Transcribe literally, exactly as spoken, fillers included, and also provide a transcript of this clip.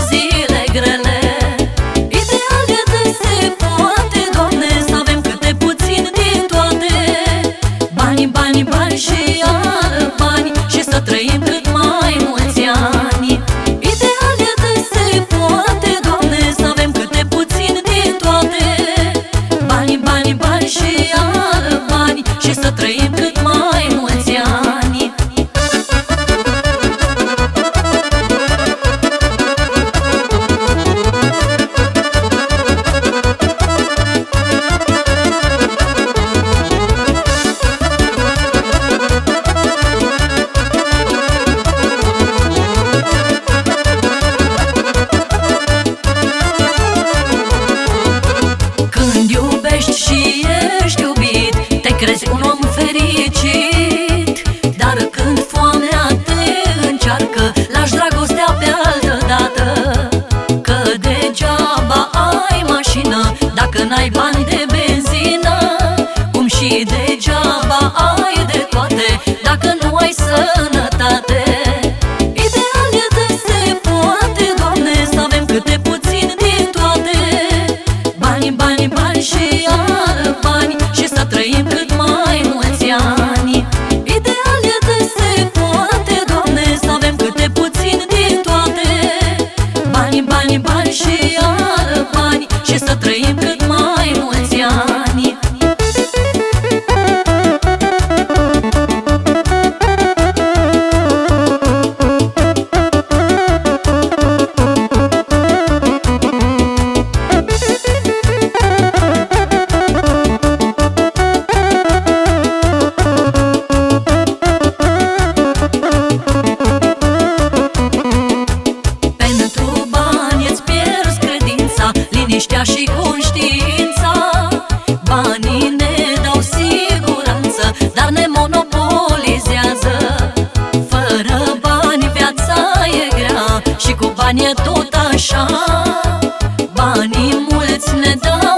zile grele. Ideal e de se poate, Doamne, să avem câte puțin din toate. Bani, bani, bani și iară bani, și să trăim cât mai mulți ani. Ideal e de se poate, Doamne, să avem câte puțin din toate. Bani, bani, bani și iară bani, și să trăim cât mai mulți ani. Când iubești și ești iubit, te crezi un om fericit. Dar când foamea te încearcă, lași dragostea pe altă dată. Că degeaba ai mașină dacă n-ai bani de benzină, cum și degeaba ai de toate dacă nu ai sănătate. Ideal e de se poate, Doamne, să avem câte puțin din toate. Bani, bani, bani și iară bani, și să trăim cât mai mulți ani. Ideal e de se poate, Doamne, să avem câte puțin din toate. Bani, bani, bani și iară bani, și să trăim cât mai mulți ani. Liniștea și conștiința, banii ne dau siguranță, dar ne monopolizează. Fără bani viața e grea și cu bani e tot așa. Banii mulți ne dau